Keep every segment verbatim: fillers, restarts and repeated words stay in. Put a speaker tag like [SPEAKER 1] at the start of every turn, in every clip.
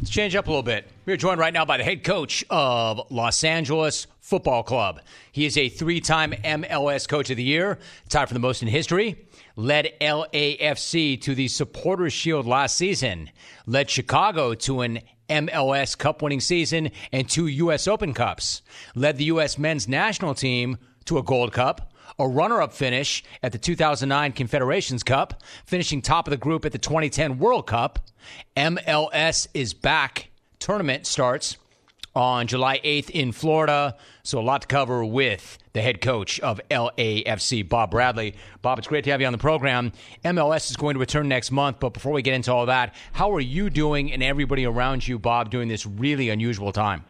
[SPEAKER 1] Let's change up a little bit. We're joined right now by the head coach of Los Angeles Football Club. He is a three-time M L S Coach of the Year, tied for the most in history. Led L A F C to the Supporters Shield last season. Led Chicago to an M L S Cup winning season and two U S Open Cups. Led the U S men's national team to a Gold Cup, a runner-up finish at the two thousand nine Confederations Cup, finishing top of the group at the twenty ten World Cup. M L S is back. Tournament starts on July eighth in Florida. So a lot to cover with the head coach of L A F C, Bob Bradley. Bob, it's great to have you on the program. M L S is going to return next month, but before we get into all that, how are you doing and everybody around you, Bob, during this really unusual time?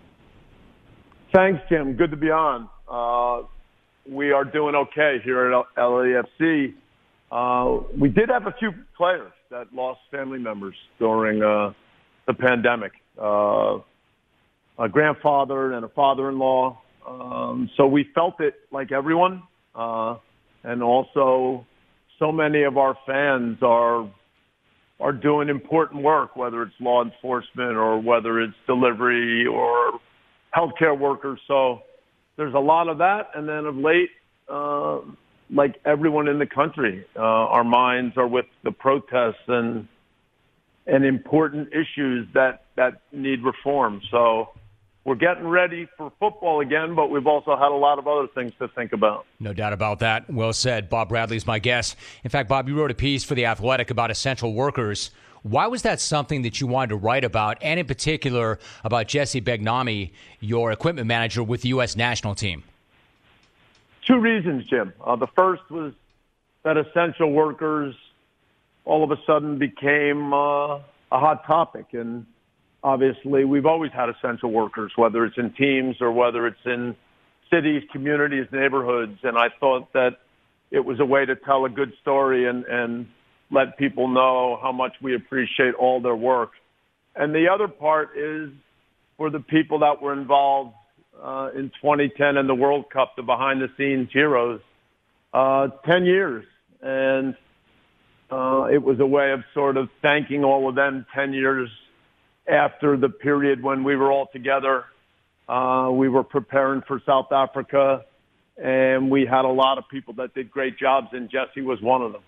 [SPEAKER 2] Thanks, Jim. Good to be on. Uh, we are doing okay here at L A F C. Uh, we did have a few players that lost family members during uh, the pandemic. Uh, a grandfather and a father-in-law. Um, so we felt it like everyone. Uh, and also so many of our fans are are doing important work, whether it's law enforcement or whether it's delivery or healthcare workers. So there's a lot of that. And then of late, uh, like everyone in the country, uh, our minds are with the protests and and important issues that, that need reform. So we're getting ready for football again, but we've also had a lot of other things to think about.
[SPEAKER 1] No doubt about that. Well said. Bob Bradley is my guest. In fact, Bob, you wrote a piece for The Athletic about essential workers. Why was that something that you wanted to write about, and in particular about Jesse Begnami, your equipment manager with the U S national team?
[SPEAKER 2] Two reasons, Jim. Uh, the first was that essential workers all of a sudden became uh, a hot topic. And obviously, we've always had essential workers, whether it's in teams or whether it's in cities, communities, neighborhoods. And I thought that it was a way to tell a good story and, and let people know how much we appreciate all their work. And the other part is for the people that were involved uh, in twenty ten in the World Cup, the behind-the-scenes heroes, uh, ten years. And uh, it was a way of sort of thanking all of them ten years after the period when we were all together. Uh, we were preparing for South Africa, and we had a lot of people that did great jobs, and Jesse was one of them.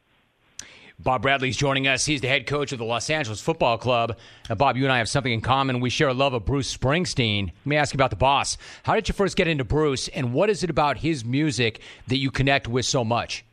[SPEAKER 1] Bob Bradley's joining us. He's the head coach of the Los Angeles Football Club. Uh, Bob, you and I have something in common. We share a love of Bruce Springsteen. Let me ask you about the boss. How did you first get into Bruce, and what is it about his music that you connect with so much?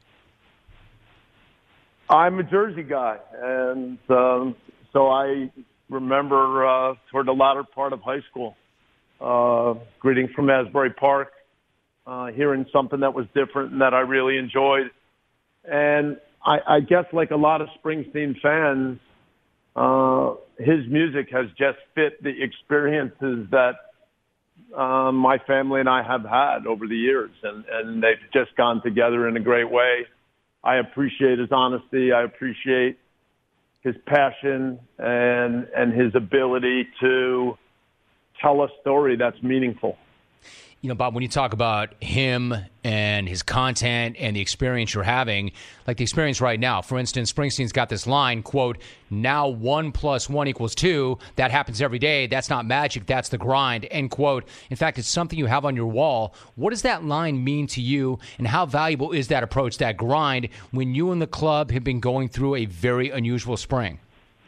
[SPEAKER 2] I'm a Jersey guy, and um, so I remember uh, toward the latter part of high school, uh, greeting from Asbury Park, uh, hearing something that was different and that I really enjoyed. And I, I guess like a lot of Springsteen fans, uh, his music has just fit the experiences that uh, my family and I have had over the years, and, and they've just gone together in a great way. I appreciate his honesty. I appreciate his passion and and his ability to tell a story that's meaningful.
[SPEAKER 1] You know, Bob, when you talk about him and his content and the experience you're having, like the experience right now, for instance, Springsteen's got this line, quote, now one plus one equals two. That happens every day. That's not magic. That's the grind, end quote. In fact, it's something you have on your wall. What does that line mean to you, and how valuable is that approach, that grind, when you and the club have been going through a very unusual spring?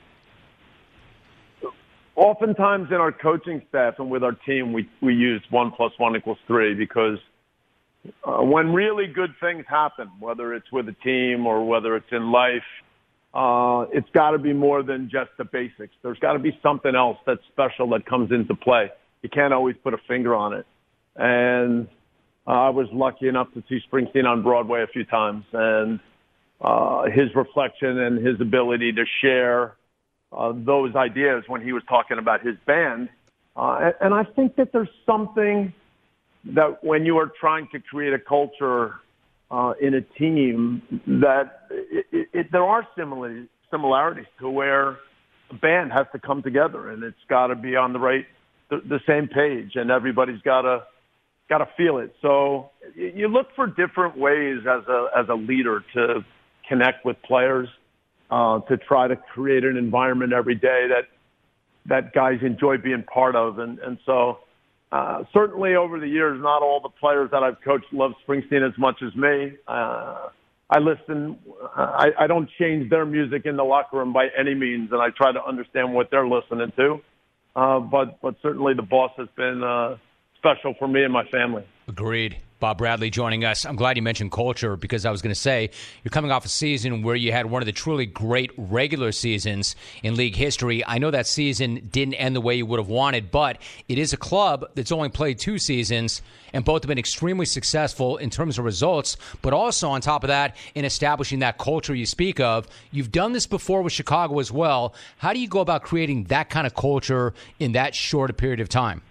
[SPEAKER 2] Oftentimes in our coaching staff and with our team, we, we use one plus one equals three because uh, when really good things happen, whether it's with a team or whether it's in life, uh, it's got to be more than just the basics. There's got to be something else that's special that comes into play. You can't always put a finger on it. And uh, I was lucky enough to see Springsteen on Broadway a few times, and uh, his reflection and his ability to share Uh, those ideas when he was talking about his band. Uh, and, and I think that there's something that when you are trying to create a culture uh, in a team that it, it, it, there are similar, similarities to where a band has to come together, and it's got to be on the right, the, the same page, and everybody's got to got to feel it. So you look for different ways as a as a leader to connect with players. Uh, to try to create an environment every day that that guys enjoy being part of. And, and so uh, certainly over the years, not all the players that I've coached love Springsteen as much as me. Uh, I listen. I, I don't change their music in the locker room by any means, and I try to understand what they're listening to. Uh, but but certainly the boss has been uh, special for me and my family.
[SPEAKER 1] Agreed. Bob Bradley joining us. I'm glad you mentioned culture because I was going to say you're coming off a season where you had one of the truly great regular seasons in league history. I know that season didn't end the way you would have wanted, but it is a club that's only played two seasons, and both have been extremely successful in terms of results, but also on top of that, in establishing that culture you speak of. You've done this before with Chicago as well. How do you go about creating that kind of culture in that short a period of time?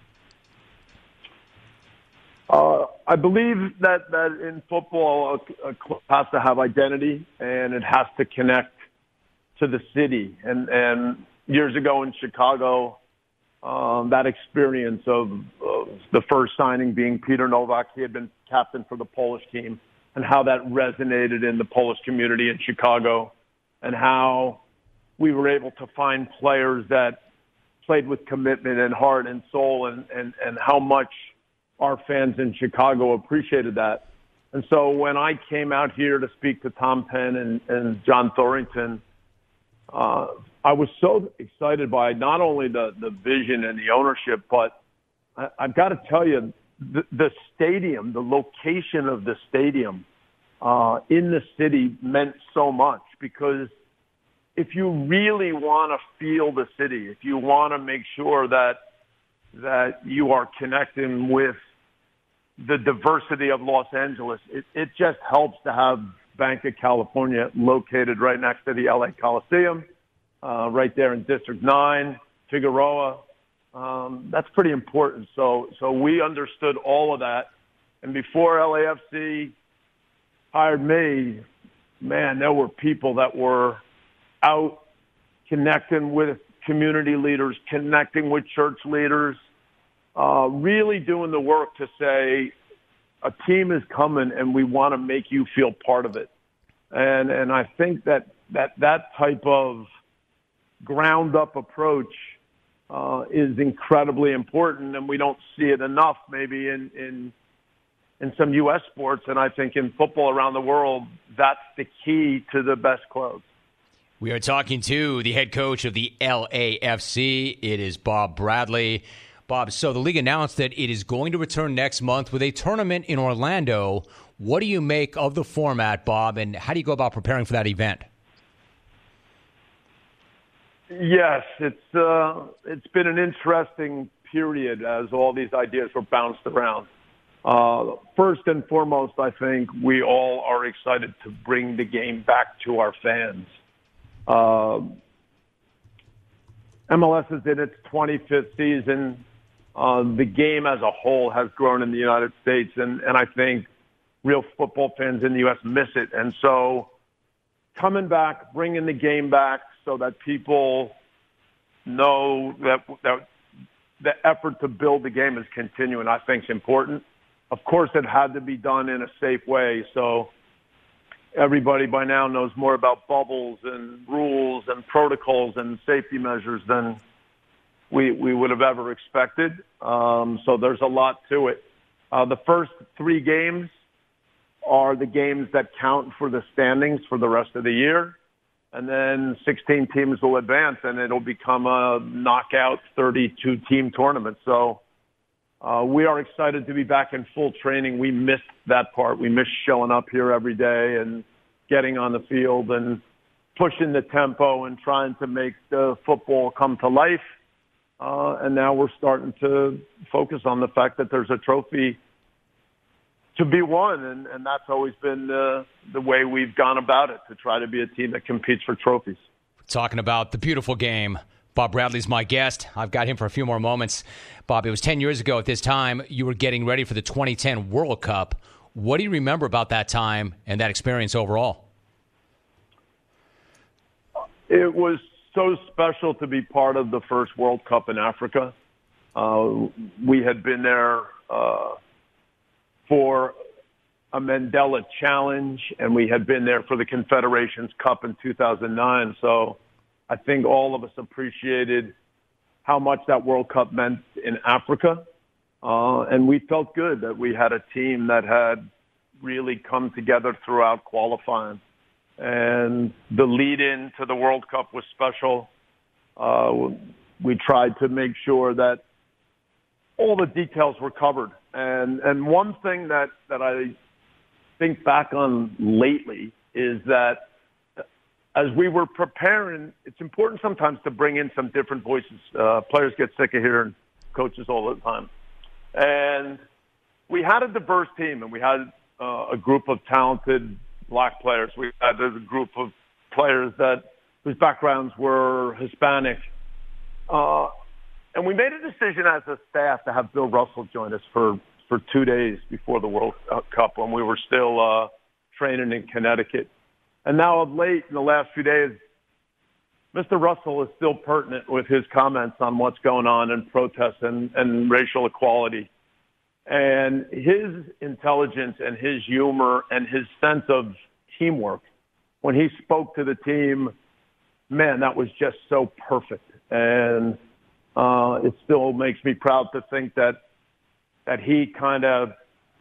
[SPEAKER 2] Uh, I believe that, that in football, a, a club has to have identity and it has to connect to the city. And, and years ago in Chicago, um, that experience of, of the first signing being Peter Nowak, he had been captain for the Polish team, and how that resonated in the Polish community in Chicago, and how we were able to find players that played with commitment and heart and soul, and, and, and how much our fans in Chicago appreciated that. And so when I came out here to speak to Tom Penn and, and John Thorrington, uh, I was so excited by not only the, the vision and the ownership, but I, I've got to tell you, the, the stadium, the location of the stadium uh, in the city meant so much, because if you really want to feel the city, if you want to make sure that that you are connecting with the diversity of Los Angeles, it, it just helps to have Banc of California located right next to the L A Coliseum, uh, right there in District nine, Figueroa. Um, that's pretty important. So, so we understood all of that. And before L A F C hired me, man, there were people that were out connecting with community leaders, connecting with church leaders, uh, really doing the work to say, a team is coming and we want to make you feel part of it. And, and I think that, that, that type of ground up approach, uh, is incredibly important, and we don't see it enough maybe in, in, in some U S sports. And I think in football around the world, that's the key to the best clubs.
[SPEAKER 1] We are talking to the head coach of the L A F C. It is Bob Bradley. Bob, so the league announced that it is going to return next month with a tournament in Orlando. What do you make of the format, Bob, and how do you go about preparing for that event?
[SPEAKER 2] Yes, it's uh, it's been an interesting period as all these ideas were bounced around. Uh, first and foremost, I think we all are excited to bring the game back to our fans. Uh, M L S is in its twenty-fifth season. Uh, the game as a whole has grown in the United States, and, and I think real football fans in the U S miss it. And so coming back, bringing the game back so that people know that, that the effort to build the game is continuing, I think is important. Of course, it had to be done in a safe way, so everybody by now knows more about bubbles and rules and protocols and safety measures than we we would have ever expected. Um, so there's a lot to it. Uh, the first three games are the games that count for the standings for the rest of the year. And then sixteen teams will advance, and it'll become a knockout thirty-two team tournament. So uh, we are excited to be back in full training. We missed that part. We missed showing up here every day and getting on the field and pushing the tempo and trying to make the football come to life. Uh, and now we're starting to focus on the fact that there's a trophy to be won, and, and that's always been uh, the way we've gone about it, to try to be a team that competes for trophies.
[SPEAKER 1] Talking about the beautiful game, Bob Bradley's my guest. I've got him for a few more moments. Bob, it was ten years ago at this time you were getting ready for the twenty ten World Cup. What do you remember about that time and that experience overall?
[SPEAKER 2] It was so special to be part of the first World Cup in Africa. Uh, we had been there uh, for a Mandela Challenge, and we had been there for the Confederations Cup in two thousand nine. So I think all of us appreciated how much that World Cup meant in Africa. Uh, and we felt good that we had a team that had really come together throughout qualifying. And the lead-in to the World Cup was special. Uh, we tried to make sure that all the details were covered. And and one thing that, that I think back on lately is that as we were preparing, it's important sometimes to bring in some different voices. Uh, players get sick of hearing coaches all the time. And we had a diverse team, and we had uh, a group of talented black players. We had a group of players that whose backgrounds were Hispanic. Uh, and we made a decision as a staff to have Bill Russell join us for, for two days before the World Cup when we were still uh, training in Connecticut. And now of late, in the last few days, Mister Russell is still pertinent with his comments on what's going on in protests and, and racial equality. And his intelligence and his humor and his sense of teamwork, when he spoke to the team, man, that was just so perfect. And uh, it still makes me proud to think that that he kind of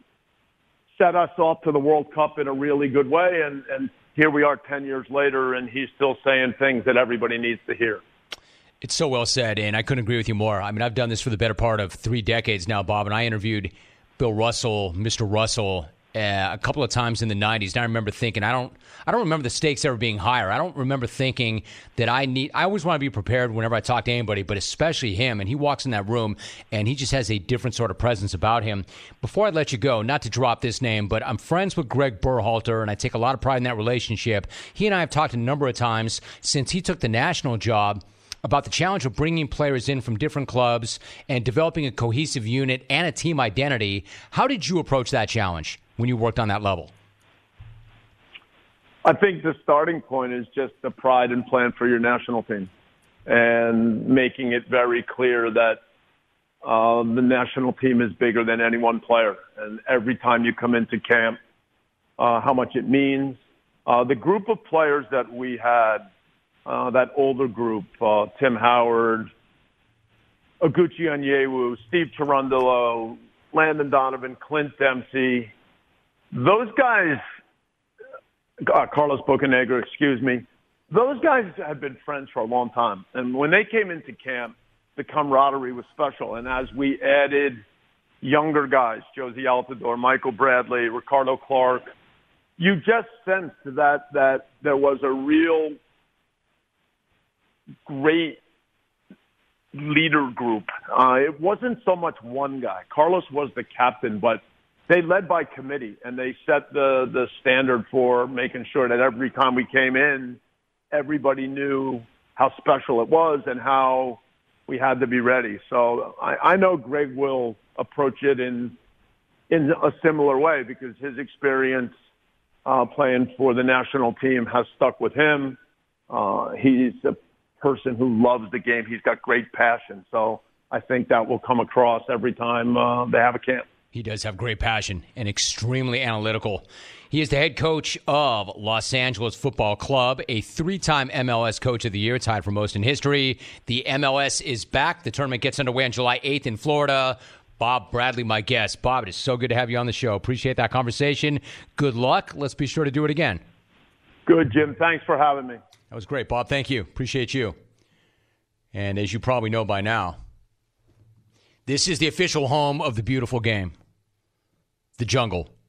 [SPEAKER 2] set us off to the World Cup in a really good way. And, and here we are ten years later, and he's still saying things that everybody needs to hear.
[SPEAKER 1] It's so well said, and I couldn't agree with you more. I mean, I've done this for the better part of three decades now, Bob, and I interviewed Bill Russell, Mister Russell, uh, a couple of times in the nineties. And I remember thinking, I don't, I don't remember the stakes ever being higher. I don't remember thinking that I need. I always want to be prepared whenever I talk to anybody, but especially him. And he walks in that room, and he just has a different sort of presence about him. Before I let you go, not to drop this name, but I'm friends with Greg Berhalter, and I take a lot of pride in that relationship. He and I have talked a number of times since he took the national job about the challenge of bringing players in from different clubs and developing a cohesive unit and a team identity. How did you approach that challenge when you worked on that level?
[SPEAKER 2] I think the starting point is just the pride and plan for your national team and making it very clear that uh, the national team is bigger than any one player. And every time you come into camp, uh, how much it means. Uh, the group of players that we had, Uh, that older group, uh, Tim Howard, Oguchi Onyewu, Steve Cherundolo, Landon Donovan, Clint Dempsey. Those guys, uh, Carlos Bocanegra, excuse me, those guys have been friends for a long time. And when they came into camp, the camaraderie was special. And as we added younger guys, Josie Altidore, Michael Bradley, Ricardo Clark, you just sensed that, that there was a real great leader group. Uh, it wasn't so much one guy. Carlos was the captain, but they led by committee, and they set the, the standard for making sure that every time we came in, everybody knew how special it was and how we had to be ready. So I, I know Greg will approach it in in a similar way because his experience uh, playing for the national team has stuck with him. Uh, he's a person who loves the game. He's got great passion. So I think that will come across every time uh, they have a camp.
[SPEAKER 1] He does have great passion and extremely analytical. He is the head coach of Los Angeles Football Club, a three-time M L S Coach of the Year, tied for most in history. The M L S is back. The tournament gets underway on July eighth in Florida. Bob Bradley, my guest. Bob, it is so good to have you on the show. Appreciate that conversation. Good luck. Let's be sure to do it again.
[SPEAKER 2] Good, Jim. Thanks for having me.
[SPEAKER 1] That was great, Bob. Thank you. Appreciate you. And as you probably know by now, this is the official home of the beautiful game, the Jungle.